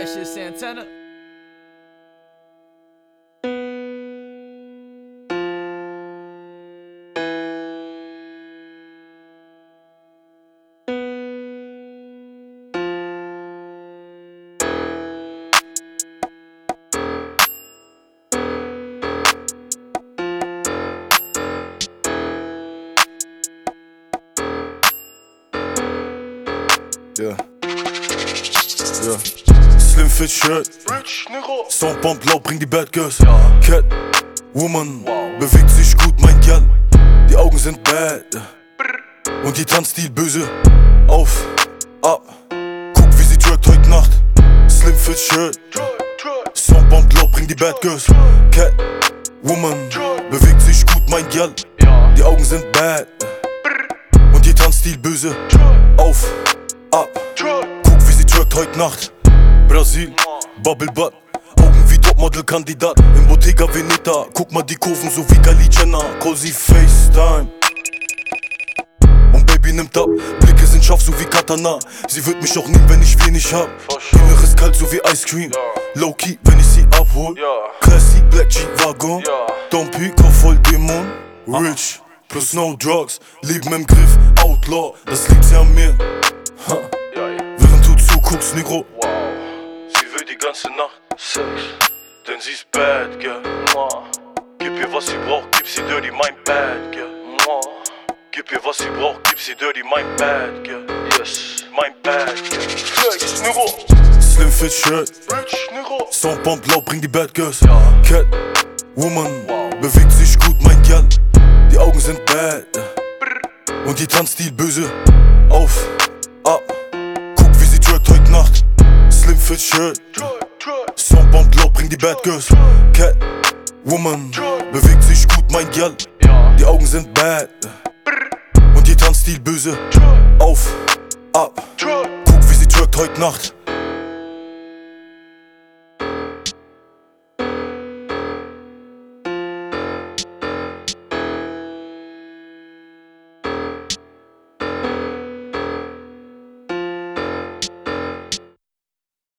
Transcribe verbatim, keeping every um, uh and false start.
that shit Santana. Yeah. Yeah. Slim Fit Shirt, Sound Pump laut, bring die Bad Girls. Cat, Woman, bewegt sich gut, mein Kerl. Die Augen sind bad und die Tanzstil böse. Auf, ab, guck wie sie twerkt heute Nacht. Slim Fit Shirt, Sound Pump laut, bring die Bad Girls. Cat, Woman, bewegt sich gut, mein Kerl. Die Augen sind bad und die Tanzstil böse. Auf, ab, guck wie sie twerkt heute Nacht. Brasil, Bubble Butt, Augen wie Topmodel-Kandidat. Im Bottega Veneta, guck mal die Kurven so wie Kylie Jenner. Call sie FaceTime und Baby nimmt ab, Blicke sind scharf so wie Katana. Sie wird mich auch nehmen, wenn ich wenig hab. Inneres kalt so wie Ice Cream, Low-Key, wenn ich sie abhol. Classy, Black G-Wagon, Dompi, Kopf voll Dämon. Rich, plus no drugs, Leben im Griff, Outlaw, das liegt sie an mir. Ha. Während du zuguckst, Negro. Wow, sie will die ganze Nacht Sex, denn sie ist bad, girl. Gib ihr was sie braucht, gib sie dirty, mein bad, girl. Gib ihr was sie braucht, gib sie dirty, mein bad, girl. Yes, mein bad, girl. Flex, Negro. Slim Fit Shirt, Sound Pump laut, bring die Bad Girls. Cat, Woman, bewegt sich gut, mein Kerl. Die Augen sind bad und die Tanzstil böse. Auf, ab, guck wie sie twerkt heute Nacht. Slim Fit Shirt, Sound Pump laut, bring die Bad Girls. Cat, Woman, bewegt sich gut, mein Kerl. Die Augen sind bad und die Tanzstil böse. Auf, ab, guck wie sie twerkt heute Nacht.